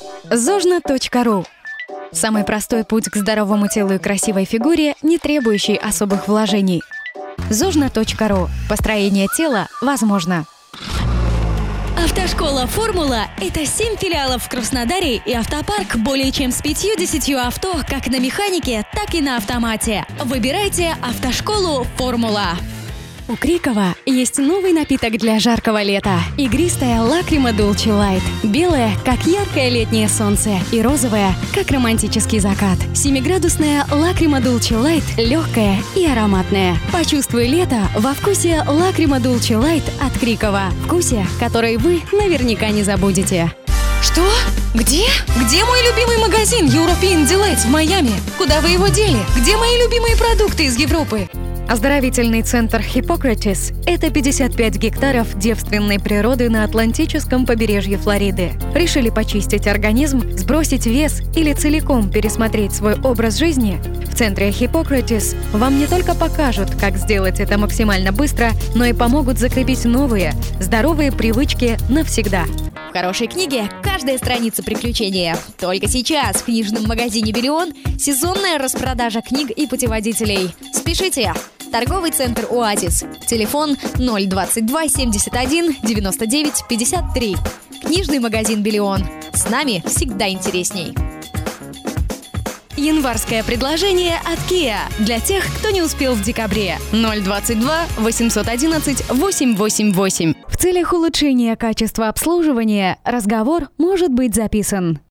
Зожно.ру. Самый простой путь к здоровому телу и красивой фигуре, не требующий особых вложений. Зожно.ру. Построение тела возможно. Автошкола «Формула» — это 7 филиалов в Краснодаре и автопарк более чем с 50 авто как на механике, так и на автомате. Выбирайте автошколу «Формула». У Крикова есть новый напиток для жаркого лета. Игристая Лакрима Дулче Лайт. Белая, как яркое летнее солнце, и розовая, как романтический закат. 7-градусная Лакрима Дулче Лайт легкая и ароматная. Почувствуй лето во вкусе Лакрима Дулче Лайт от Крикова. Вкусе, который вы наверняка не забудете. Что? Где? Где мой любимый магазин European Delight в Майами? Куда вы его дели? Где мои любимые продукты из Европы? Оздоровительный центр Hippocrates – это 55 гектаров девственной природы на Атлантическом побережье Флориды. Решили почистить организм, сбросить вес или целиком пересмотреть свой образ жизни? В центре Hippocrates вам не только покажут, как сделать это максимально быстро, но и помогут закрепить новые, здоровые привычки навсегда. В хорошей книге каждая страница приключения. Только сейчас в книжном магазине «Биллион» сезонная распродажа книг и путеводителей. Спешите! Торговый центр «Оазис». Телефон 022 71 99 53. Книжный магазин «Биллион». С нами всегда интересней. Январское предложение от Kia для тех, кто не успел в декабре. 022 811 888. В целях улучшения качества обслуживания разговор может быть записан.